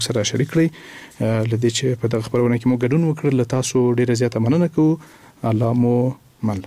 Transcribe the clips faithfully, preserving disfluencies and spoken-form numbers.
سره شریک کړئ. لدې چې په دغه خبرونه کې مو ګډون وکړ، له تاسو ډیره زیاته مننه کوو. الله مو مل.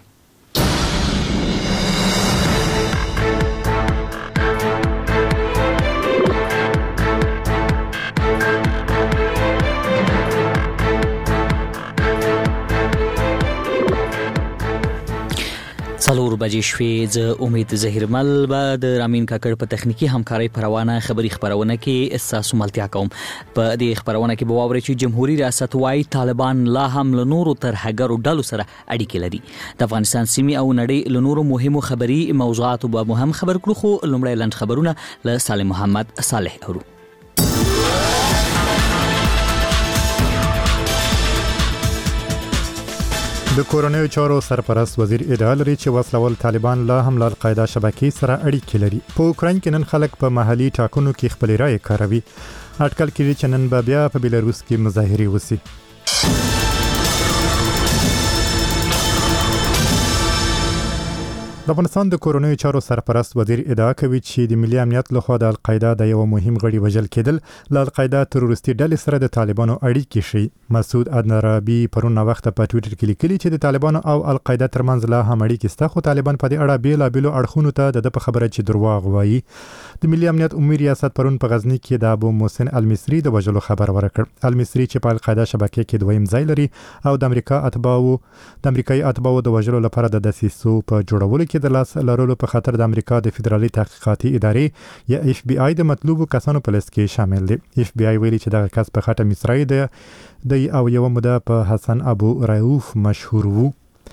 څلور بجې شوې. زه امید زهیرمل به د رامین کاکړ په تخنیکی همکارۍ په روانه خبري خبرونه کې استاسو ملتیا کوم. په دې خبرونه کې به واورئ چې جمهوریت ریاست وايي طالبان لا هم له نورو ترهګرو ډلو سره اړیکې لري. د افغانستان سیمې او نړۍ له نورو مهمو خبري موضوعاتو به مهم خبر کړو، خو لومړی لنډ خبرونه له سالم محمد صالح اورو. د کورونیو چارو سرپرست وزیر ادعا لري چې وسلوال طالبان لا هم له القاعده شبکې سره اړیکې لري. په اوکراین کې نن خلک په محلي ټاکنو کې خپل رائے کاروي. اټکل کېږي چې نن به بیا په بیلاروس کې مظاهرې وشي. د افغانستان د کورونیو چارو سرپرست وزیر ادعا کوي چې د ملي امنیت لخوا د القاعده د یو مهم غړي وژل کېدل له القاعده تروریستي ډلې سره د طالبانو اړیکې شي. مسعود ادنرابي پرون وخت په ټوئیټر کې لیکلي چې د طالبانو او القاعده ترمنځ لا هم اړیکې شته، خو طالبان په دې اړه بیلابېلو اړخونو ته د خبره چې درواغ وایي. د ملي امنیت عمومي ریاست پرون په غزنی کې د ابو محسن المصری د وژلو خبر ورکړ. المصری چې په القاعده شبکې کې دویم ځای لري او د امریکا اتباعو د امریکایي اتباعو د وژلو لپاره د دسیسو په جوړولو کې د لاس لرلو په خاطر د امریکا د فدرالي تحقیقاتي ادارې یا اف بی آی د مطلوبو کسانو په لیست کې شامل دي. اف بی آی ویلي چې دغه کس په خاطر مصری دی د او یو موده په حسن ابو رؤف مشهور وو.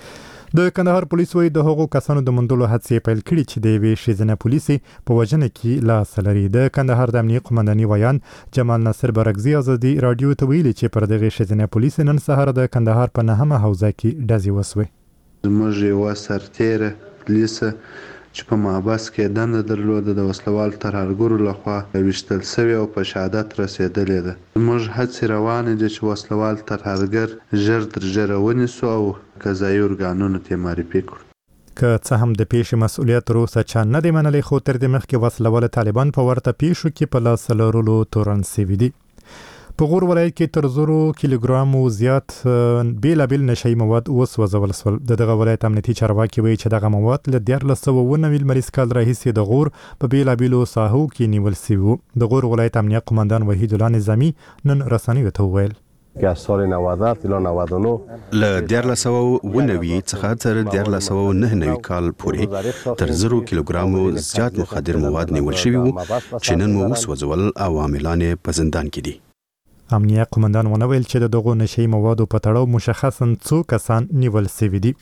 د کندهار پولیس وایي د هغو کسانو د موندلو هڅې پیل کړي چې د یوې ښځینه پولیسې په وژنه کې لاس لري. د کندهار د امنیه قومنداني ویان جمال ناصر برګزي ازادي رادیو ته ویلي چې پر دغه ښځینه پولیس نن سهار د کندهار په نهمه حوزه کې ډزې وسوې. زموږ یوه سرتیره پولیسه چې په محبس کې دنده درلوده د وسلوال ترهګرو لخوا ویشتل شوې او په شهادت رسېدلې ده. زموږ هڅې روانې دي چې وسلوال ترهګر ژر تر ژره ونیسو او قضایي ارګانونو ته معرفي کړو. که څه هم د پیښې مسؤلیت تر اوسه چا نه دی منلی، خو تر دې مخکې وسلوال طالبان په ورته پیښو کې په لاس لرلو تورن شوي دي. په غور ولایت کې تر زرو کیلوګرامو زیات بیلابیل نشهیي مواد وسوځول شول. د دغه ولایت امنیتي چارواکي وایي چې دغه مواد له دیارلس سوه اووه نوي لمریز کال راهیسې د غور په بیلابیلو ساحو کې نیول شوي وو. د غور ولایت امنیه قومندان وحید الله نظامي نن رسنیو ته وویل که از سال نود الی نود و نه له دیارلس سوه اووه نوي څخه تر دیارلس سوه نهه نوي کال پورې تر زرو کیلوګرامو زیات مخدر مواد نیول شوي وو چې نن مو وسوځول او عاملان یې په زندان کې دي. امنیه قومندان ونه ویل چې د دغو نشهیي موادو په تړاو مشخصاً څو کسان نیول شوي دي.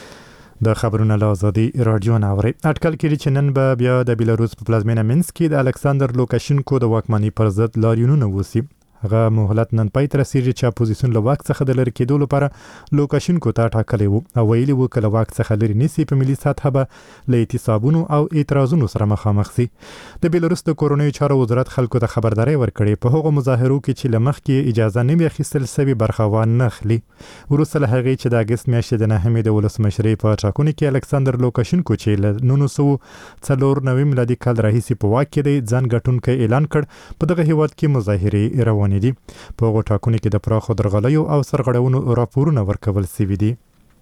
د خبرونو له ازادي رادیو نه اورئ. اټکل کېږي چې نن به بیا د بیلاروس په پلازمینه مینسک کې د الکساندر لوکاشینکو د واکمنۍ پر ضد لاریونونه وشي. هغه مهلت نن پای ته رسیږي چې اپوزیسیون له واک څخه د لرې کېدو لپاره لوکاشینکو ته ټاکلی وو او ویلي وو که له واک څخه لرې نیسي په ملي سطحه به له اعتصابونو او اعتراضونو سره مخامخ سي. د بیلاروس د کورونیو چارو وزارت خلکو ته خبرداری ورکړې په هغو مظاهرو کې چې له مخکې اجازه نه وي اخیستل سوي برخه وانه اخلي. وروسته له هغې چې د اګست میاشتې د نهمې د ولسمشرۍ په ټاکنو کې الکساندر لوکاشینکو چې له نولس سوه څلور نوي میلادي کال راهیسې په واک کې دی ځان ګټونکی اعلان کړ. په دغه هیواد کې مظاهرې روانې دي. په هغو ټاکنو کې د پراخو درغلیو او سرغړونو راپورونه ورکول شوي دي.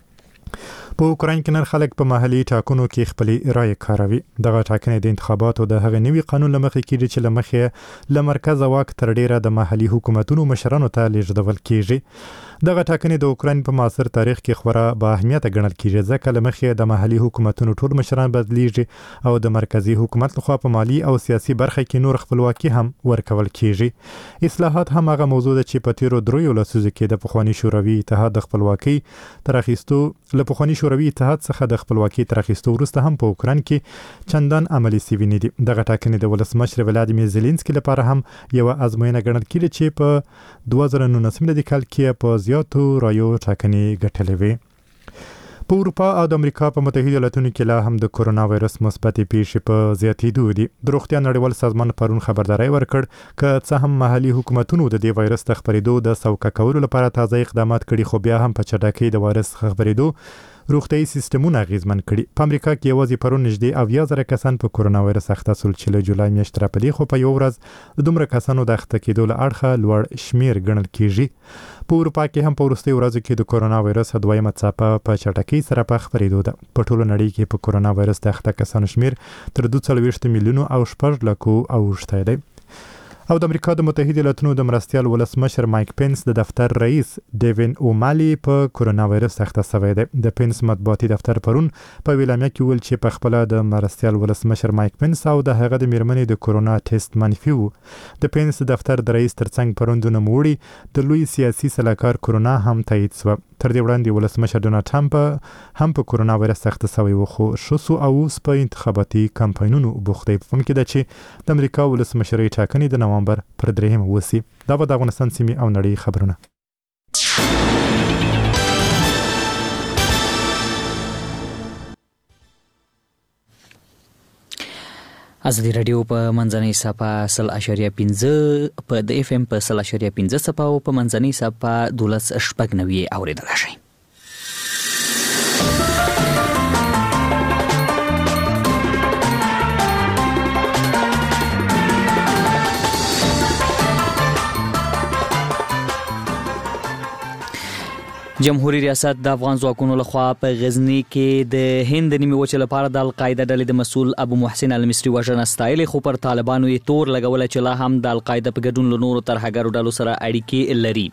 په اوکراین کې نن خلک په محلي ټاکنو کې خپلې رایې کاروي. دغه ټاکنې د انتخاباتو د هغه نوي قانون له مخې کېږي چې له مخې له مرکزه واک تر ډیره د محلي حکومتونو مشرانو ته لیږدول کېږي. دغه ټاکنې د اوکراین په معاصر تاریخ کې خورا با اهمیته ګڼل کېږي ځکه له مخې د محلي حکومتونو ټول مشران بدلیږي او د مرکزي حکومت لخوا په مالي او سیاسي برخه کې نور خپلواکي هم ورکول کېږي. اصلاحات هم هغه موضوع ده چې په تیرو دریو لسیزو کې د پخواني شوروي اتحاد د خپلواکۍ تر اخیستو له پخواني شوروي اتحاد څخه د خپلواکۍ تر اخیستو وروسته هم په اوکراین کې چندان عملي شوي نه دي. دغه ټاکنې د ولسمشر ولادیمیر زيلنسکي لپاره هم یوه ازموینه ګڼل کېږي چې په دوه زره نولسم میلادي کال کې په زیاتو رایو ټاکنې ګټلې وې. په اروپا او د امریکا په متحده ایالاتونو کې لا هم د کورونا وایرس مثبتې پیښې په زیاتېدو دي. د روغتیا نړیوال سازمان پرون خبرداری ورکړ که څه هم محلي حکومتونو د دې وایرس د خپرېدو د سوکه کولو لپاره تازه اقدامات کړي، خو بیا هم په چټکۍ د وایرس خپرېدو روغتيایي سیستمونه اغیزمن کړي. په امریکا کې یوازې پرون نږدې اویا زره کسان په کورونا وایرس اخته شول چې له جولای میاشتې راپلي، خو په یو ورځ د دومره کسانو د اخته کېدو له اړخه لوړ شمیر ګڼل کیږي. په اروپا کې هم په وروستیو ورځو کې د کورونا وایرس دویمه څپه په چټکۍ سره په خپرېدو ده. په ټوله نړۍ کې په کورونا وایرس د اخته کسانو شمیر تر دوه څلوېښت میلیونو او شپږ لکو اوښتی دی. او د امریکا د متحده ایالاتونو د مرستیال ولسمشر مایک پینس د دفتر رئیس ډیوین اومالي په کورونا وایرس اخته شوی دی. د پینس مطبوعاتي دفتر پرون په ویلامیا کې ویل چې په خپل د مرستیال ولسمشر مایک پینس او د هغه د میرمنې د کورونا ټیسټ منفي وو. د پینس دفتر د رئیس ترڅنګ پرون د نوموړي د لوی سیاسي سلاکار کورونا هم تایید شو. تر دې وړاندې ولسمشر ډونالد ټرمپ هم په کورونا وایرس اخته شوی و، خو شوسو او په انتخاباتي کمپاینونو بوخت دی. په ممکن ده چې د امریکا ولسمشرۍ ټاکنې د نوامبر پر درېیمه وسی. دا به د افغانستان سیمې او نړۍ خبرونه. ازادي رادیو په منځنۍ صفحه سل اشاریه پنځه په د اف ام په سل اشاریه پنځه صفحه او په منځنۍ صفحه دولس شپږ نوي اوریدل شي. جمهوریت ریاست د افغان ځواکونو لخوا په غزنی کې د هند نیمه وچه لپاره د القاعده ډلې د مسؤل ابو محسن المصری وژنه ستایلې، خو پر طالبانو یې تور لګول چې لا هم د القاعده په ګډون له نورو ترهګرو ډلو سره اړیکې لري.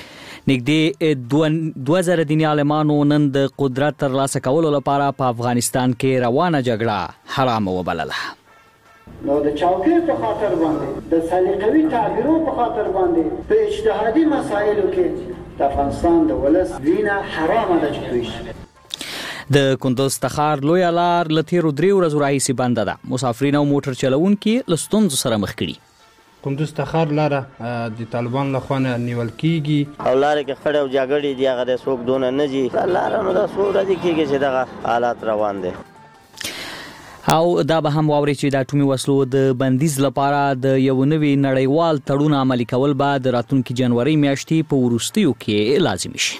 نږدې دوه زره دیني عالمانو نن د قدرت ترلاسه کولو لپاره په افغانستان کې روانه جګړه حرامه وبلله. نو د چوکۍ په خاطر باندې د سلیقوي تعبیرو په خاطر باندې په اجتهادي مسایلو کې د افغانستان د ولس وینه حرامه ده چې توی شي. د کندوز تخار لوی لار له تیرو درې ورځو راهیسې بنده ده. مسافرین او موټر چلوونکي له ستونزو سره مخ کړي. کندوز تخار لاره د طالبان له خوا نیول کیږي او لاره کې خړې او جګړې دی، هغه د څوک دونه نه دي. لاره نو د څو ورځې کېږي چې دغه حالات روان دي. او دا به هم واوري چې د اټومي وسلو د بندیز لپاره د یو نوي نړیوال تړون عملي کول به د راتلونکي جنوري میاشتې په وروستیو کې لازمي شي.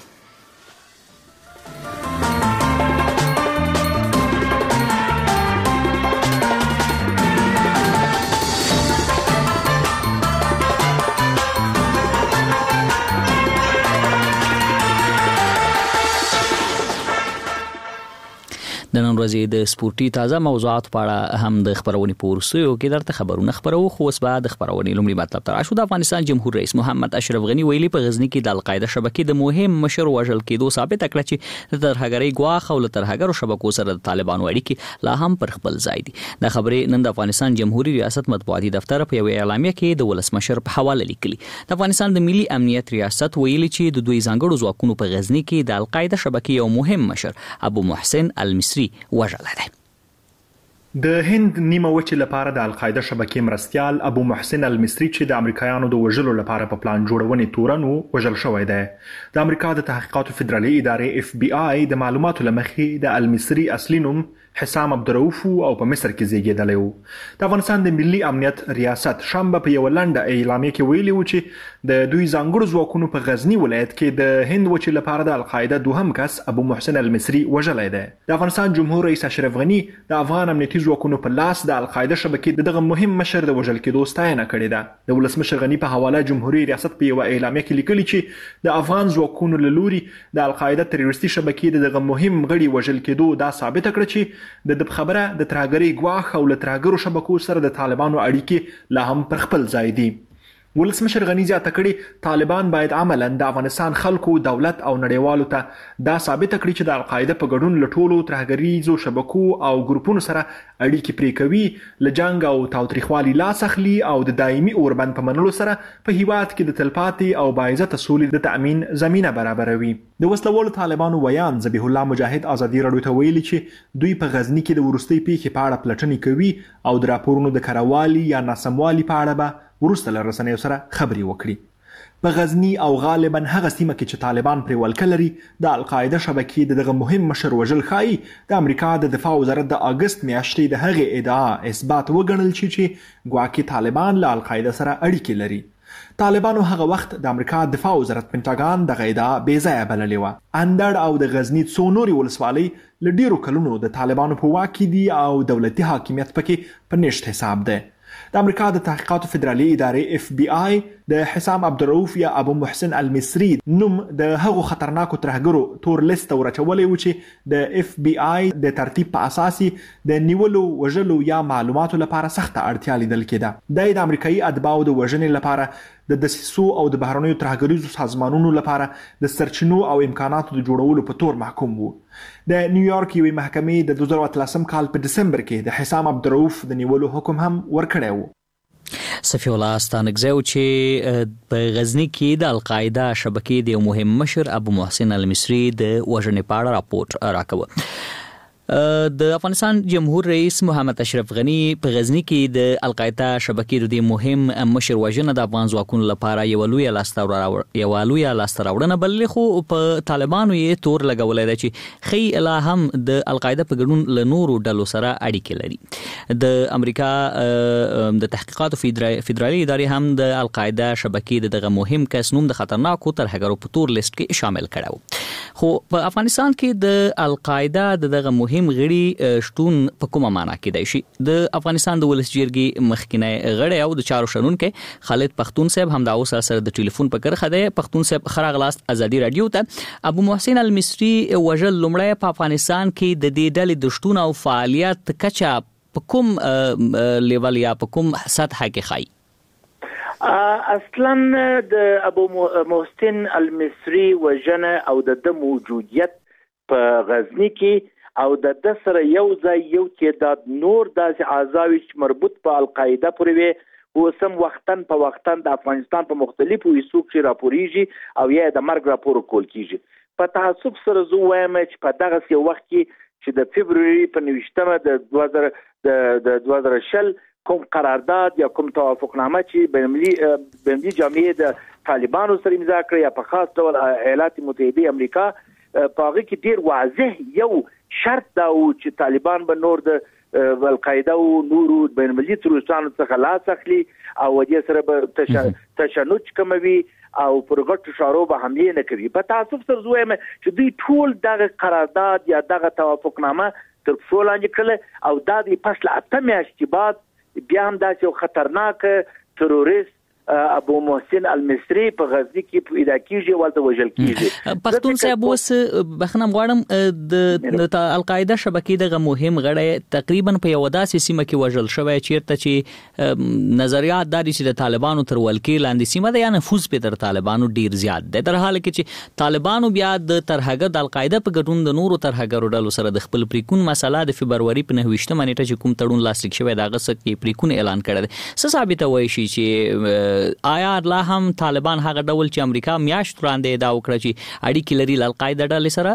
د نن ورځې د سپورتي تازه موضوعات په اړه هم د خبرونې په وروستیو کې درته خبرونه خبرو. خو اوس به د خبرونې لومړی مطلب ته راشو. د افغانستان جمهور رئیس محمد اشرف غني ویلي په غزنی کې د القاعده شبکې د مهم مشر وژل کېدو ثابت کړه چې د ترهګرۍ ګواښ او له ترهګرو شبکو سره د طالبانو اړیکې لا هم پر خپل ځای دي. د خبرې نن د افغانستان جمهوریت ریاست مطبوعاتي دفتر په یو اعلامیه کې د ولسمشر په حواله لیکلي. د افغانستان د ملي امنیت ریاست ویلي چې د دوی ځانګړو ځواکونو په غزنی کې د القاعده شبکې یو مهم مشر ابو محسن المصری وژل دی. د هند نیمه وچې لپاره د القاعده شبکې مرستیال ابو محسن المصری چې د امریکایانو د وژلو لپاره په پلان جوړونې تورن وژل شوی دی. د امریکا د تحقیقاتو فدرالي ادارې اف بي آی د معلوماتو لمخې د المصری اصلي نوم حسام عبدالرؤوف او په مصر کې زیږیدلی و. د افغانستان د ملي امنیت ریاست شنبه په یوه لنډه اعلامیه کې ویلي و چې د دوی ځانګړو ځواکونو په غزنی ولایت کې د هند وچې لپاره د القاعده دوهم کس ابو محسن المصری وژلی دی. د افغانستان جمهور رئیس اشرف غني د افغان امنیتي ځواکونو په لاس د القاعده شبکې دغه مهم مشر د وژل کېدو ستاینه کړې ده. د ولسمشر غني په حواله جمهوریت ریاست په یوه اعلامیه کې لیکلي چې د افغان ځواکونو له لوري د القاعده تروریستي شبکې دغه مهم غړي وژل کېدو دا ثابته کړه چې د خبره د ترهګرۍ ګواښ او له ترهګرو شبکو سره د طالبانو اړیکې لا هم پر خپل ځای دي. ولسمشر غني زیاته کړي طالبان باید عملاً د افغانستان خلکو، دولت او نړیوالو ته دا ثابت کړي چې د القاعده په ګډون له ټولو ترهګریزو شبکو او ګروپونو سره اړیکې پرې کوي، له جنګ او تاوتریخوالي لاس اخلي او د دایمي اوربند په منلو سره په هیواد کې د تلپاتې او باعزته سولې د تأمین زمینه برابروي. د وسلوالو طالبانو ویان ذبیح الله مجاهد ازادي راډیو ته ویلي چې دوی په غزنی کې د وروستۍ پیښې په اړه پلټنې کوي او د راپورونو د کروالي یا ناسموالي په اړه به وروسته له رسنیو سره خبرې وکړي. په غزنی او غالبا هغه سیمه کې چې طالبان پرې ولکه لري د القاعده شبکې د دغه مهم مشر وژل ښایي د امریکا د دفاع وزارت د اګست میاشتې د هغې ادعا اثبات وګڼل شي چې ګواکې طالبان له القاعده سره اړیکې لري. طالبانو هغه وخت د امریکا دفاع وزارت پنټاګان دغه ادعا بې ځایه بللې وه. اندړ او د غزني څو نورې ولسوالۍ له ډیرو کلونو د طالبانو په واک کې دي او دولتي حاکمیت پکې په نشت حساب ده. د امریکا د تحقیقاتو فدرالي ادارې اف بی آی د حسام عبدالرؤف یا ابو محسن المصری نوم د هغو خطرناکو ترهګرو تور لیست ورچولې و چې د اف بی آی د ترتیب په اساس د نیولو وژلو یا معلوماتو لپاره سخته اړتیا لیدل کېده. د امریکایي اتباعو د وژنې لپاره د دسیسو او د بهرنیو ترهګریزو سازمانونو لپاره د سرچینو او امکاناتو د جوړولو په تور محکوم وو. د نیویارک یوې محکمې د دوه زره اتلسم کال په دسمبر کې د حسام عبدالرؤف د نیولو حکم هم ورکړی و. صفی الله ستانکزی چې په غزنی کې د القاعده شبکې د مهم مشر ابو محسن المصری د وژنې په اړه راپورټ راکوه. د افغانستان جمهور رئیس محمد اشرف غنی په غزنی کې د القاعده شبکې د مهم مشر وژنه د افغان ځواکونو لپاره یو لوی لاسته یو لوی لاسته راوړنه بللې، خو په طالبانو یې تور لګولای دی چې خی الا هم د القاعده په ګډون له نورو ډلو سره اړیکې لري. د امریکا د تحقیقاتو فدرالي ادارې هم د القاعده شبکې دغه مهم کس نوم د خطرناکو ترهګرو په تور لیست کې شامل کړو. خو په افغانستان کې د القاعده دغه مهم غړي شتون په کومه معنا کې دی شي؟ د افغانستان د ولس جرګې مخکینی غړی او د چارو شنونکی خالد پختون صاحب هم دا اوس سره د ټلیفون په کرخه دی. پختون صاحب خراغلاست ازادي رادیو ته. ابو محسن المصری وژل لومړی په افغانستان کې د دې ډلې د شتون او فعالیت کچا په کوم لیول یا په کوم سطح کې خای؟ اصلا د ابو محسن المصری وژنه او د موجودیت په غزنی کې او د د سره یو ځای یو تعداد نور داسې اعضاوي چې مربوط په القاعده پورې وي او سم وختن په وختن د افغانستان په مختلفو حصو کې راپورېږي او یا د مرګ راپور کول کیږي. په تعصب سره زه وایم چې په دغه سی وخت کې چې د فبروري په نوشتمه د دوه زره د دوه زره شل کوم قرارداد یا کوم توافقنامه چې بینالمللي بینالمللي جامعه د طالبانو سره امضا کړې یا په خاص ډول ایالات متحده امریکا په هغه کې ډیر واضح یو شرط دا و چې طالبان به نور د القاعده او نورو بینالمللي تروریستانو څخه لاس اخلي او دې سره به تشنج کموي او پر غټو شارو به حمله نه کوي. په تعصب سره زویم چې دوی ټول دغه قرارداد یا دغه توافقنامه تر څو لاندې کړل او دا د پس له اته میاشتې بعد بیا هم داسې خطرناک تروریست ابو محسن المصری په غزنی کې پیدا کیږي ولته وژل کیږي. پښتون صاحب اوس بخنم غواړم د القاعده شبکې دغه مهم غړی تقریبا په یو داسې سیمه کې وژل شوی چیرته چې نظریات داري چې د طالبانو تر ولکې لاندې سیمه ده یا نفوذ په تر طالبانو ډیر زیات ده، در حال کې چې طالبانو بیا د ترهګر د القاعده په ګډون د نورو ترهګرو ډلو سره د خپل پریکون مسله د فبرवरी په نهویشتمه نیټه چې کوم تړون لاسلیک شوی دا غسه کې پریکون اعلان کړی دی. څه ثابت وایي چې آیا لا هم طالبان هغه ډول چې امریکا میاشت وړاندې دا وکړه چې اړیکې لري له القاعده ډلې سره؟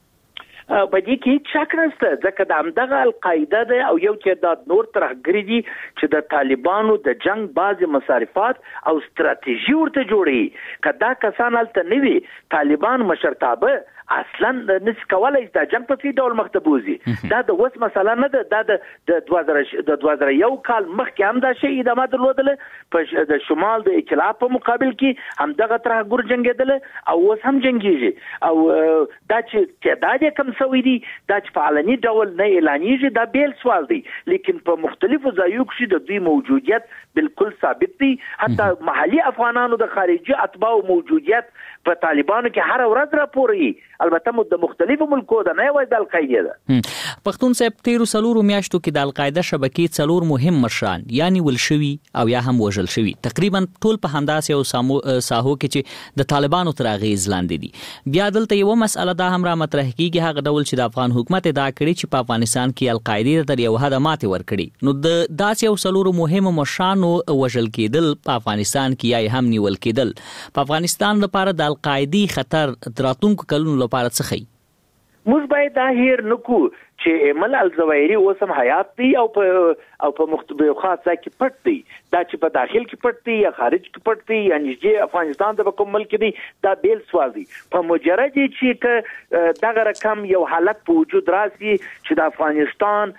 په دې کې شک نشته ځکه د همدغه القاعده ده او یو تعداد نور ترهګري دي چې د طالبانو د جنگ بعض مصارفات او ستراتیژي ورته جوړي. کدا کسان هلته نه وي طالبان مشرتابه اصلا نس کولای دا جنگ په دې ډول مختبوزي. دا د وس مسله نه ده، دا د دوه زره یو کال مخکې هم دا شی ادامه درلودله په د شمال د ائتلاف په مقابل کې هم دغه ترهګر جنگیدل او اوس هم جنگیږي او دا چې تعداد کم سوی دي دا چې په علني ډول نه اعلانیږي دا بیل سوال دی، لیکن په مختلفو ځایو کې د دوی موجودیت بالکل ثابت دی. حتی محلي افغانانو د خارجي اتباعو موجودیت په طالبانو کې هر ورځ راپوري، البته د مختلفو ملکو ده نه وای د القاعده ده. پښتون صاحب تیرو سلورو میاشتو کې د القاعده شبکې څلور مهم مشران یعنی ولشوي او یا هم وژل شوي تقریبا ټول په همداسې او ساحو کې چې د طالبانو تر اغیز لاندې دي. بیا دلته یو مسله دا هم را مطرح کیږي هغه ډول چې د افغان حکومت ادعا کړي چې په افغانستان کې القاعده تر یو حد ماتې ورکړي، نو د داسې یو سلورو مهم مشرانو وژل کېدل په افغانستان کې یا هم نیول کېدل په افغانستان لپاره د القاعده خطر دراتونکو کلونو لپاره څه خي؟ موږ باید دا هیر نکو چې ایمل الزوایری اوس هم حیات دی او په او په مختلفو خاصه کې پټ دی. دا چې په داخل کې پټ دی یا خارج کې پټ دی یا نږدې افغانستان د کوم ملک دی دا بیل سوال دی. په مجرد چې ک دغه رقم یو حالت په وجود راسي چې د افغانستان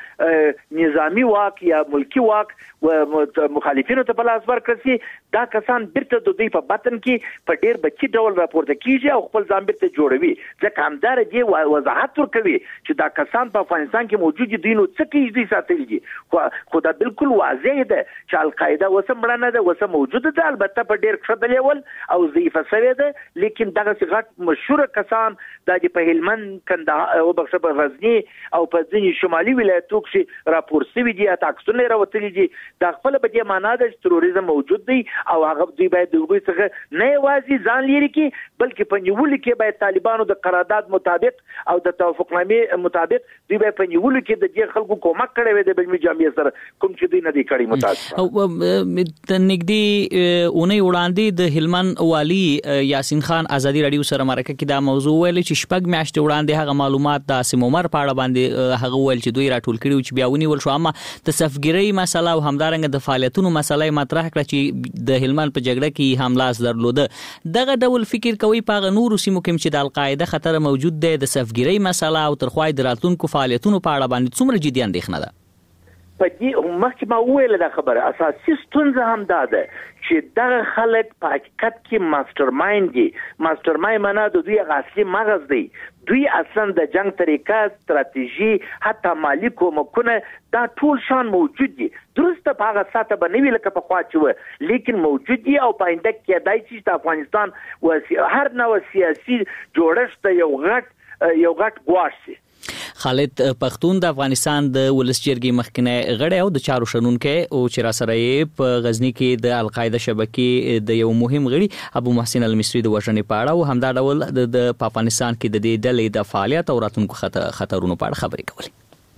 نظامی واک یا ملکی واک و مخالفینو ته په لاس ورکړي دا کسان بیرته د دوی په بطن کې په ډیر بچی ډول راپورته کیږي او خپل ځان بیرته جوړوي. ځکه همدار دی وضاحت ورکوي چې دا کسان په افغانستان کې موجود دي نو څه کوي دي ساتلي دي. خو دا بالکل واضح ده چې القاعده وسم مړنه ده وسم موجوده ده البته په ډیر ښه لیول او ضعیفه شوې ده لیکن دغه څنګه مشهور کسان د په هلمند کندهار او بخښه په غزنی او په ځینې شمالي ولایتونو کې راپور شوی دي اتاکسونه راوتلي دي. دا خپل په دې معنا ده چې تروریزم موجود دی او هغه دوی باید د دوی څخه نه یوازې ځان لري کې بلکې په نیولو کې باید طالبانو د قرارداد مطابق او د توافقنامې مطابق دوی باید په نیولو کې د دې خلکو کومک کړی وي د بین جامعه سره کوم چې دوی نه دی کړی. متاسف او د نګدي اونۍ وړاندې د هلمند والی یاسین خان ازادي رادیو سره مرکه کې دا موضوع ویل چې شپږ میاشتې وړاندې هغه معلومات د عاصم عمر په اړه باندې هغه ویل چې دوی راټول کړي چې بیا ونیول شو اما د صفګری مسله او همدارنګه د فعالیتونو مسله مطرح کړه چې د هلمند په جګړه کې حمله درلوده. دغه ډول فکر کوي په نورو سیمو کې چې د القاعده خطر موجود دی د صفګری مسله او ترخوای د راتلونکو فعالیتونو په اړه باندې څومره جدي اندېښنه ده؟ په دې مخکې ما وویل دا خبره اساسي ستونزه هم دا ده چې دغه خلک په حقیقت کې ماستر مایند دي. ماستر مایند معنا د دوی اصلي مغز دی. دوی اصلا د جنگ طریقه استراتیژي حتی مالی کومکونه دا ټول شان موجود دي. درسته په هغه ساته باندې لکه په خوا چې و لیکن موجود دي او پاینده کې دای چې د افغانستان و هر نوع سیاسي جوړښت یو غټ یو غټ ګواښ شي. خالد پختون د افغانستان د ولس جرګې مخکنی غړی او د چارو شنونکو او چې را سره یې په غزنی کې د القاعده شبکې د یو مهم غړي ابو محسن المصری د وژنې په اړه او همدا ډول د افغانستان کې د دې ډلې د فعالیت او راتلونکو خطرونو په اړه خبرې کولې.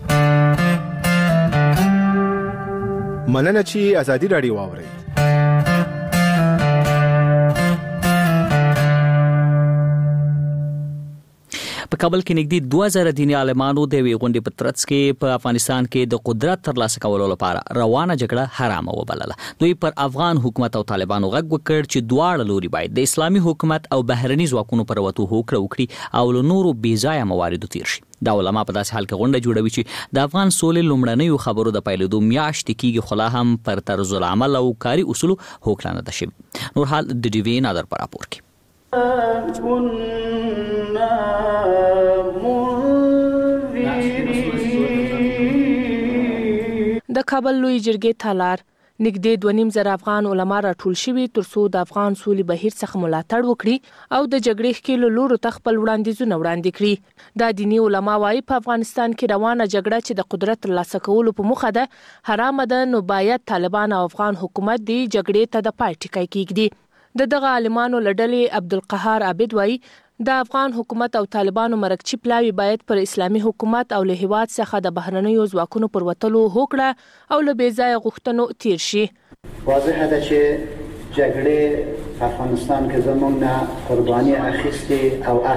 مننه چې ازادي رادیو واوري. په کابل کې نږدې دوه زره دیني عالمانو د وی غونډې په ترڅ کې په افغانستان کې د قدرت ترلاسه کولو لپاره روانه جګړه حرامه وبلله. دوی پر افغان حکومت او طالبانو غږ وکړ چې دواړه لوري باید د اسلامي حکومت او بهرني ځواکونو پر وته هوکړه وکړي او له نورو بې ځایه مواردو تیر شي. دا علما په داسې حال کې غونډه جوړوي چې د افغان سولې لومړنیو خبرو د پیلېدو میاشتې کېږي خو لا هم پر طرز العمل او کاري اصولو هوکړه نه ده شوې. نور حال د ډي وی نادر پر راپور کې. د کابل لوی جرګې تالار نږدې دوه نیم زره افغان علما راټول شوي ترڅو د افغان سولې بهیر څخه ملاتړ وکړي او د جګړې ښکېلو لورو ته خپل وړاندیزونه وړاندې کړي. دا دیني علما وایي په افغانستان کې روانه جګړه چې د قدرت ترلاسه کولو په موخه ده حرامه ده نو باید طالبان او افغان حکومت د جګړې ته د پای ټکی کېږدي. د دغه عالمانو له ډلې عبدالقهار عابد وایي د افغان حکومت او طالبانو مرکچی پلاوی باید پر اسلامي حکومت او له هیواد څخه د بهرنیو ځواکونو پر وتلو هوکړه او له بې ځایه غوښتنو تیر شي. واضح ده چې جګړې په افغانستان کې زموږ نه قرباني اخیستې او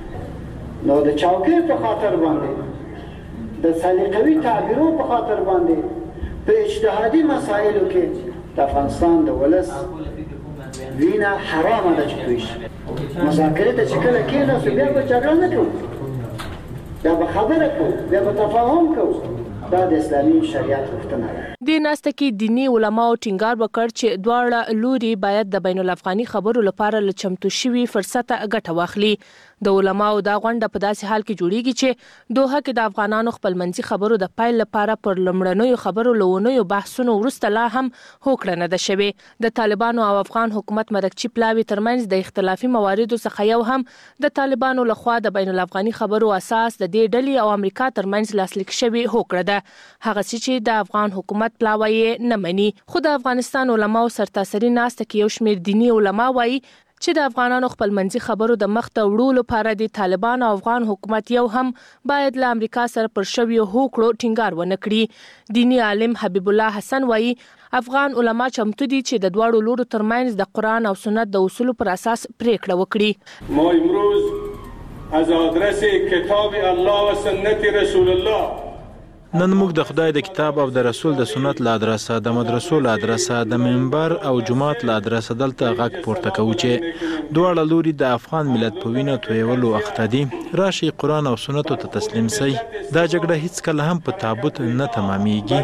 اخلي نو د چوکۍ په خاطر باندې د سلیقوي تعبیرو په خاطر باندې په اجتهادي مسایلو کې د افغانستان د ولس وینا حرامه ده چې توی شي. مذاکره ته چې کله کېناستو بیا به جګړه نه کوو بیا به خبره کوو بیا به تفاهم کوو. دا د اسلامي شریعت غوښتنه ده. د ناسته کې دیني علماو ټینګار وکړ چې دواړه لوري باید د بین الافغاني خبرو لپاره له چمتو شوي فرصت ګټه واخلي. د علماو دا غونډه په داسې حال کې جوړیږي چې دوحه کې د افغانانو خپلمنځي خبرو د پایل لپاره پر لمړنیو خبرو لونیو بحثونو وروسته لا هم هوکړه نه ده شوې. د طالبانو او افغان حکومت مرکچی پلاوی ترمنځ د اختلافي مواردو څخه یو هم د طالبانو لخوا د بین الافغاني خبرو اساس د دې ډلې او امریکا ترمنځ لاسلیک شوی هوکړه ده. هغه چې د افغان حکومت پلاوی نه مني. خو د افغانستان علماو سرتاسري ناسته کې یو شمېر دیني علما وایي چې د افغانانو خپلمنځي خبرو د مخ ته وړلو لپاره د طالبان او افغان حکومت یو هم باید له امریکا سره پر شویو هوکړو ټینګار ونه کړي. دینی عالم حبیب الله حسن وایي افغان علما چمتو دي چې د دواړو لورو ترمنځ د قرآن او سنت د اصولو پر اساس پریکړه وکړي. ما امروز از آدرس کتاب الله و سنت رسول الله. نن موږ د خدای د کتاب او د رسول د سنت له ادرسه د مدرسو له ادرسه د منبر او جماعت له ادرسه دلته غږ پورته کوو چې دواړه لوري د افغان ملت په وینه تویولو اخته دي. راشي قرآن او سنتو ته تسلیم سي. دا جګړه هیڅ کله هم په تابوت نه تمامېږي.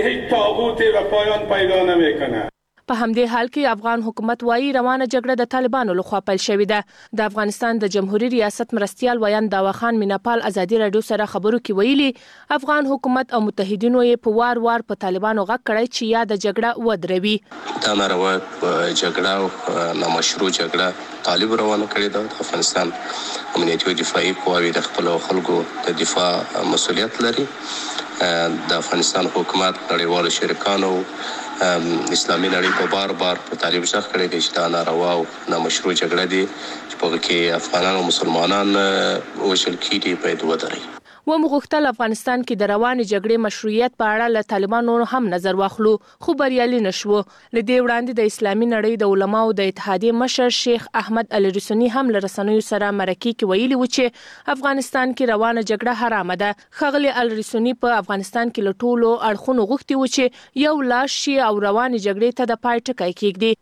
په همدې حال کې افغان حکومت وايي روانه جګړه د طالبانو لخوا پیل شوې ده. د افغانستان د جمهوریت ریاست مرستیال ویان داوا خان میناپال ازادي رادیو سره خبرو کې ویلي افغان حکومت او متحدینو یې په وار وار په طالبانو غږ کړی چې یا د جګړه ودروي. دا ناروا جګړه او نامشروع جګړه طالب روانه کړې ده. د افغانستان امنیتي او دفاعي قواوې د خپل خلکو د دفاع مسؤلیت لري. د افغانستان حکومت نړیوالو شریکانو اسلامي نړۍ په بار بار په طالب ځخ کړی دی چې دا ناروا او نامشروع جګړه دي چې په کې افغانان او مسلمانان وژل کیږي باید ودري. و مغختل افغانستان کې د روانې جګړې مشروعیت په اړه له طالبانو هم نظر واخلو خو بریالي نشو. لدې وړاندې د اسلامي نړۍ د علماو د اتحادیې مشر شیخ احمد علي رسونی هم له رسنیو سره مرکه کې ویلي و چې افغانستان کې روانه جګړه حرامه ده. خغلی علي رسونی په افغانستان کې له ټولو اړخونو غوښتي و چې یو لاس شي او روانه جګړې ته د پای ټکی کېږدي.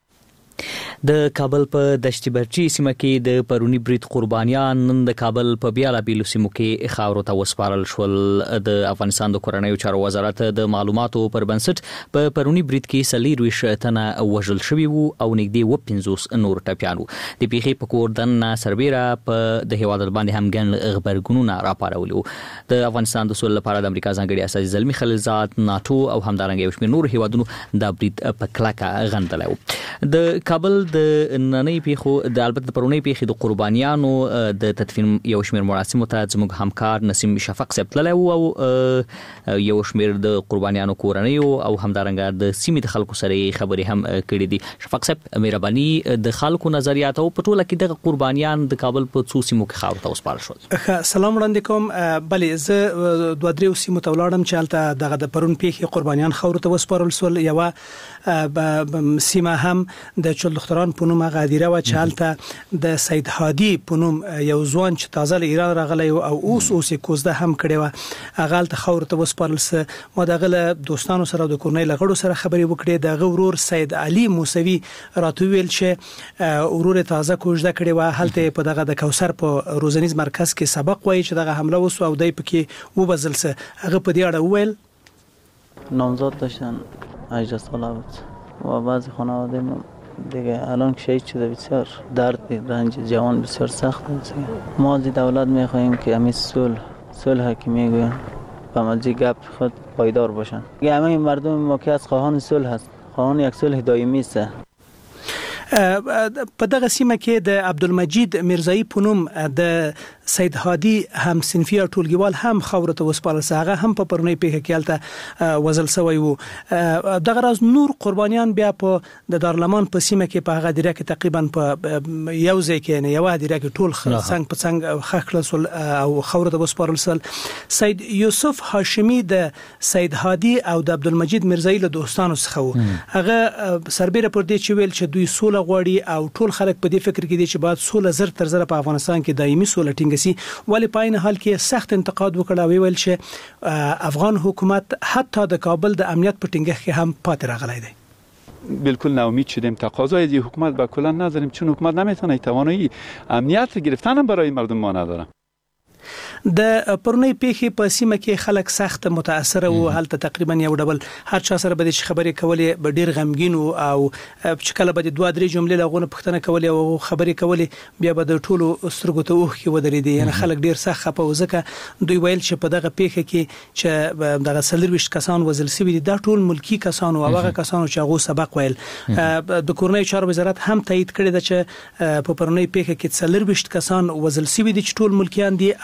د کابل په دشت برچی سیمه کې د پرونی برید قربانیان نن د کابل په بیلابیلو سیمو کې خاورو ته وسپارل شول. د افغانستان د کورنیو چارو وزارت د معلوماتو پر بنسټ په پرونی برید کې څلور تنه وژل شوي وو او نږدې اوه پنځوس نور ټپیان وو. د پیښې په کور دننه سربیره په د هیواد باندې هم ګڼ غبرګونونه راپارولي وو. د افغانستان د سولې لپاره د امریکا ځانګړي استازي زلمي خلیلزاد، ناتو او همدارنګه یو شمېر نور هیوادونو دا برید په کلکه غندلی وو. د کابل د نننۍ پیښو د البته پرونی پیښې د قربانیانو د تدفین یو شمېر مراسمو ته زموږ همکار نسیم شفق صاحب تللی و او یو شمېر د قربانیانو کورنیو او همدارنګه د سیمې د خلکو سره خبرې هم کړې دي. شفق صاحب مهرباني د خلکو نظریات او په ټوله کې دغه قربانیان د کابل په څو سیمو کې خاورو ته وسپارل شول. سلام وړاندې کوم. بلې زه دوه درې سیمو ته ولاړم چې هلته دغه د پرون پیښې قربانیان خاورو ته وسپارل شول. یوه سیمه هم د چلدختران په نوم هغه هدیره و چې هلته د سید هادي په نوم یو ځوان چې تازه له ایران راغلی او اوس اوس یې کوزده هم کړې وه هغه هلته خاورو ته وسپارل سه. ما د هغه له دوستانو سره او د کورنۍ له غړو سره خبرې وکړې. د هغه ورور سید علي موسوي راته وویل چې ورور یې تازه کوزده کړې وه. هلته په دغه د کوثر په روزنیز مرکز کې سبق وایي چې دغه حمله وسوه او دی پکې وبزل سه. هغه په دې اړه وویل نامزاد داشتن هجده ساله بود و بعضی خانواده دیگه الان که شهید شده بسیار درد رنج جوان بسیار سخت است. ما از دولت میخواهیم که همین صلح صلح که میگوین و مجی گپ خود پایدار باشن. همه مردم ما که از خواهان صلح هست، خواهان یک صلح دائمی است. په دغه سیمه کې د عبدالمجید میرزایی په نوم د سید هادي هم صنفي او ټولګیوال هم خاورو ته وسپارل سه. هغه هم په پرونی پیښه کې هلته وژل سوی وو. دغه راز نور قربانیان بیا په د دارالمان په سیمه کې په هغه هدیره کې تقریبا په یو ځای کې نه یوه هدیره کې ټول څنګ په څنګ ښخ کړل سول او خاورو ته وسپارل سول. سید یوسف هاشمي د سید هادي او د عبدالمجید میرزایی له دوستانو څخه وو. هغه سربیره پر دې چې ویل چې دوی سوله غواړي او ټول خلک په دې فکر کې دي چې باید سوله زر تر زر په افغانستان کې دایمي سوله ټینګ سي. ولی په عین حال کې سخت انتقاد وکړ او ویل چې افغان حکومت حتی د کابل د امنیت په ټینګښت کې هم پاتې راغلی دی. بالکل ناامید شدیم. تقاضای دی حکومت با کلا نداریم چون حکومت نمیتونه توانایی امنیت گرفتن برای مردم ما نداره. د پرونی پیښې په سیمه کې خلک سخت متاثر او هلته تقریبا یو ډول هر چا سره به د خبرې کولې به ډیر غمګین او چې کله به د دوه درې جملې لغونه پښتنه کولې او خبرې کولې بیا به د ټولو سترګو ته اوښ کې ودرېدي. یعنی خلک ډیر سخت خپه وځکه دوی ویل چې په دغه پیښه کې چې دغه څلورویشت کسان وژل شوي دي دا ټول ملکی کسان او هغه کسانو چې هغه سبق ویل. د کورنۍ چارو وزارت هم تایید کړی دی چې په پرونی پیښه کې څلورویشت کسان وژل شوي دي چې ټول ملکیان دي او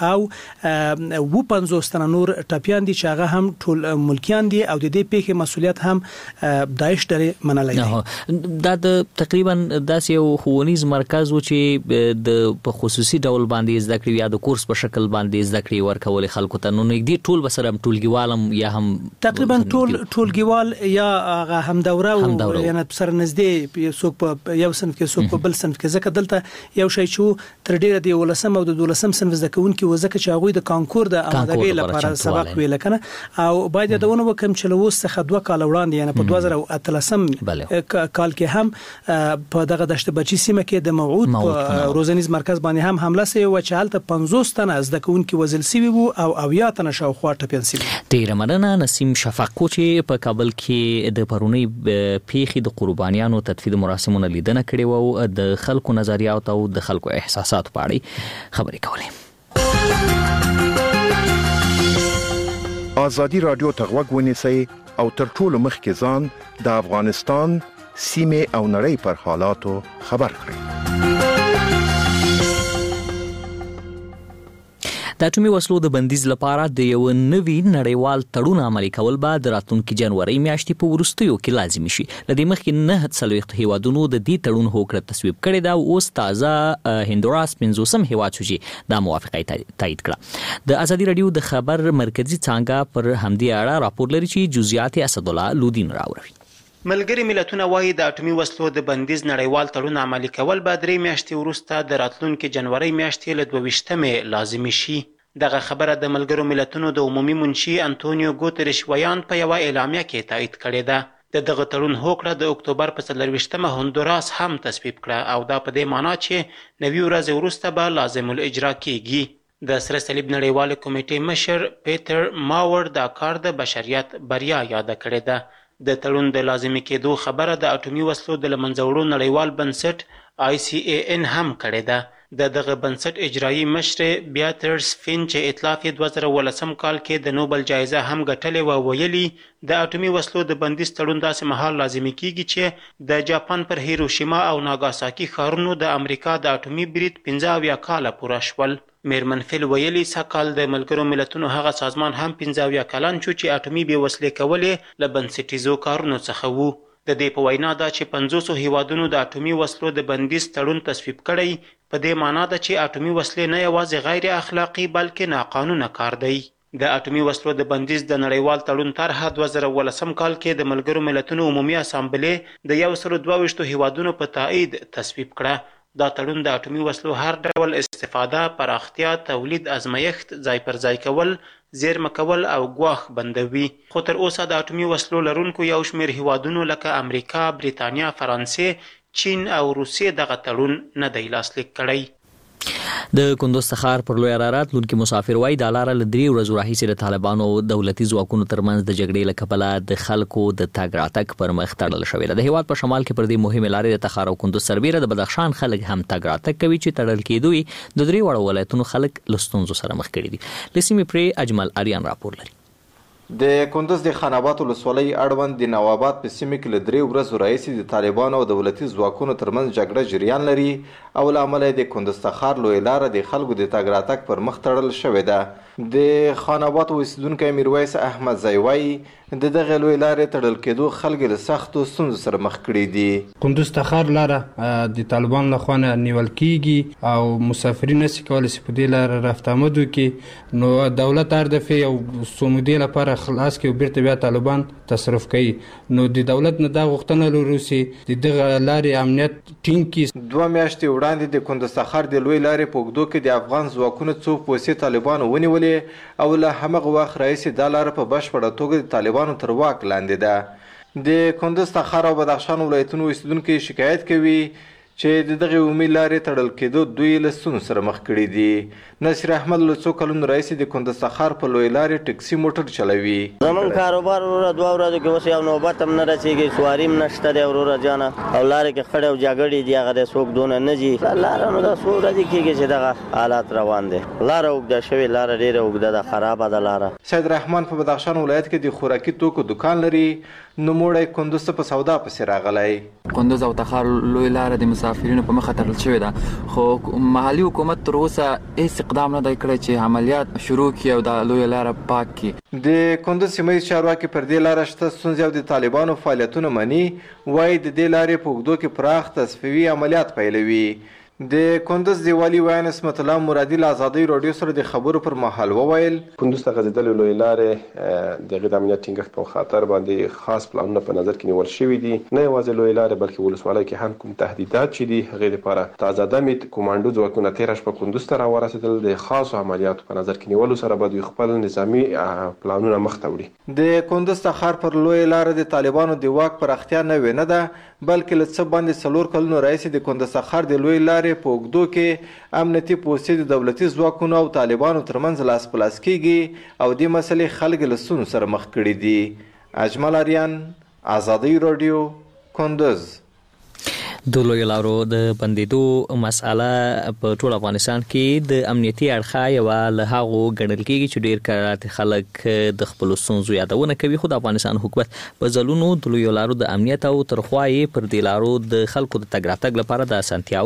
و پنځوس تنه نور ټپیان دي چې هغه هم ټول ملکیان دي او د دې پیښې مسولیت هم داعش ډلې منلای دي. دا د تقریبا داسې یو ښوونیز مرکز و چې د په خصوصي ډول باندې زده کړې یا د کورس په شکل باندې زده کړې ورکول خلکو ته، نو نږدې ټول به سره ټولګیوالم یا هم تقریبا ټول ټولګیوال یا هغه هم دوره او یعنی سره نږدې څوک په یو صنف کې څوک په بل صنف کې، ځکه دلته یو شی چې تر ډیره د ولسم او د دولسم صنف زده کوونکي و ځکه چې هغوی د کانکور د آمادګۍ لپاره سبق ویل کنه او باید دونه وکم چې له اوس څخه دوه کال وړاندې یعنی په دوه زره او اتلسم کال کې هم په دغه دشت بچی سیمه کې د موعود په روزنیز مرکز باندې هم حمله سوي و چې هلته پنځوس تنه زده کوونکي وژل سوي وو او اویا تنه شاوخوا ټپیان سوي. ډیره مننه نسیم شفقو چې په کابل کې د پرونی پیښې د قربانیانو تدفین مراسمونه لیدنه کړې وو، د خلکو نظریات او د خلکو احساسات په اړه خبرې کولې. آزادی رادیو ته غوږ ونیسئ او تر ټولو مخکې ځان د افغانستان سیمې او نړۍ پر حالاتو خبر کړئ. د اټومي وسلو د بندیز لپاره د یو نوي نړیوال تړون عملي کول به د راتلونکي جنوري میاشتې په وروستیو کې لازمي شي. له دې مخکې نه څلوېښت هیوادونو د دې تړون هوکړه تصویب کړې ده او اوس تازه هندوراس پنځوسم هیواد شو چې دا موافقه تایید کړه. د ازادي رادیو د خبر مرکزی څانګه پر همدې اړه راپور لري چې جزئیات اسدالله لودین راوړي. ملګری ملتونه وايي د اټومي وسلو د بندیز نړیوال تړون عملي کول به درې میاشتې وروسته د راتلونکي جنوري میاشتې له دوه ویشتمې لازمي شي. دغه خبره د ملګرو ملتونو د عمومي منشي انټونیو ګوتریش ویان په یوه اعلامیه کې تایید کړې ده. د دغه تړون هوکړه د اکتوبر په څلرویشتمه هندوراس هم تصویب کړه او دا په دې معنا چې نوي ورځې وروسته به لازم الاجرا کیږي. د سره صلیب نړیوالې کمیټې مشر پیټر ماور دا کار د بشریت بریا یاد کړې ده. د تړون د لازمي کېدو خبره د اټومي وسلو د له منځه وړو نړیوال بنسټ آی سی ای ان هم کړې ده. د دغه بنسټ اجرایي مشر بیاترس فین چې اطلاف یې دوه زره ولسم کال کې د نوبل جایزه هم ګټلې وه ویلي د اټومي وسلو د بندیز تړون داسې مهال لازمي کیږي چې د جاپان پر هیروشیما او ناګاساکي ښارونو د امریکا د اټومي برید پنځه اویا کاله پوره شول. میرمن فیل ویلي سږکال د ملګرو ملتونو هغه سازمان هم پنځه اویا کلن شو چې اټومي بې وسلې کولې له بنسټیزو کارونو څخه وو. د دې په وینا ده چې پنځوسو هیوادونو د اټومي وسلو د بندیز تړون تصویب کړی، په دې معنا ده چې اټومي وسلې نه یوازې غیر اخلاقی بلکې ناقانونه کار دی. د اټومي وسلو د بندیز د نړیوال تړون طرحه دوه زره ولسم کال کې د ملګرو ملتونو عمومي اسامبلې د یو سل دوه ویشتو هیوادونو په تایید تصویب کړه. دا تړون د اټومي وسلو هر ډول استفاده، پراختیا، تولید، ازمایښت، ځای پر ځای کول، زیرمه کول او ګواښ بندوي. خو تر اوسه د اټومي وسلو لرونکو یو شمېر هیوادونو لکه امریکا، بریتانیا، فرانسې، چین او روسیې دغه تړون نه دی لاسلیک کړی. د کندوز څخه پر لوی رات لونکي مسافر وای د لاره ل درې ورځې راهیسې د طالبانو دولتي ځواکونو ترمنځ د جګړې له کبله د خلکو د تګ راتګ پر مخ تړل شوې ده. د هیواد په شمال کې پر دې مهمې لارې د تخار او کندوز سربیره د بدخشان خلک هم تګ راتګ کوي چې تړل کېدوی د درې وړو ولایتونو خلک له ستونزو سره مخ کړي دي. له سیمې پرې اجمل اریان راپور لري. د کندوز د خان آباد ولسوالۍ اړوند د نواباد په سیمه کې له درې ورځو راهیسې د طالبانو او دولتي ځواکونو ترمنځ جګړه جریان لري او له امله د کندوز تخار لوی لاره د خلکو د تګ راتګ پر مخ تړل شوې ده. د خان آباد اوسیدونکی میرویس احمد زی وایي د دغه لوی لارې تړل کېدو خلک له سختو ستونزو سره مخ کړي دي. کندوز تخار لاره د طالبان له خوا نیول کیږي او مسافرین نشي کولی چې په دې لاره رفت آمد وکړي، نو دولت هر دفعه یو څو مودې لپاره خلاص کړي او بیرته بیا طالبان تصرف کوي. نو د دولت نه دا غوښتنه لرو چې د دغه لارې امنیت ټینګ کړي. دوه میاشتې وړاندې د کندوز تخار د لوی لارې په اوږدو کې د افغان ځواکونو څو پوستې طالبانو ونیولې او له همغه وخت راهیسې دا لاره په بشپړه توګه د طالبانو تر واک لاندې ده. د کندوز تخار او بدخشان ولایتونو اوسیدونکي شکایت کوي چې د دغه عمومي لارې تړل کېدو دوی له ستونزو سره مخ کړي دي. نصیر احمد له څو کلونو راهیسې د کندوز تخار په لوی لارې ټکسي موټر چلوي. زمونږ کاروبار وروره دوه ورځو کې اوس یو نوبت هم نه رسېږي، سواري هم نشته دی وروره جانه، او لارې کې خړې او جګړې دي، هغه دی څوک دونه نه ځي. لاره نو دا څو ورځې کېږي چې دغه حالات روان دی. لاره اوږده شوې، لاره ډېره اوږده ده، خرابه ده لاره. سید رحمان په بدخشان ولایت کې د خوراکي توکو دکان لري. نوموړی کندوز ته په سودا پسې راغلی. کندوز او تخار لوی لار د مسافرینو په مخه تړل شوې ده، خو محلي حکومت تر اوسه هیڅ اقدام نه دی کړی چې عملیات شروع کړي او د لوی لار پاک کړي. د کندوز سیمه ییز چارواکي پر دې لاره شته ستونزې او د طالبانو فعالیتونه مني، وایي د دې لارې په اوږدو کې پراخ تصفیوي عملیات پیلوي. د کندوز دی والی ویان اسمت الله مرادي له ازادۍ راډیو سره د خبرو پر مهال وویل کندوز ته غځېدلې لویې لارې د هغې د امنیت ټینګښت په خاطر باندې خاص پلانونه په نظر کې نیول شوي دي. نه یوازې لویې لارې بلکې ولسوالۍ کې هم کوم تهدیدات چې دي هغې دپاره تازه دمې کومانډو ځواکونه تېره شپه کندوز ته راورسېدل. د خاصو عملیاتو په نظر کې نیولو سره به دوی خپل نظامي پلانونه مخته وړي. د کندوز تخار پر لویې لارې د طالبانو د واک پراختیا نوې نه ده، بلکې له څه باندې څلور کلونو راهیسې د کندوز تخار د لویې لارې په اوږدو کې امنیتي پوستې د دولتي ځواکونو او طالبانو ترمنځ لاس په لاس کېږي او دې مسلې خلک له ستونزو سره مخ کړي دي. اجمل اریان، ازادۍ راډیو، کندوز. د لویو لارو د بندیدو مسأله په ټول افغانستان کې د امنیتي اړخه یوه له هغو ګڼل کېږي چې ډېر کرات خلک د خپلو ستونزو یادونه کوي، خو د افغانستان حکومت په ځلونو د لویو لارو د امنیت او ترخوا یې پر دې لارو د خلکو د تګ راتګ لپاره د اسانتیاو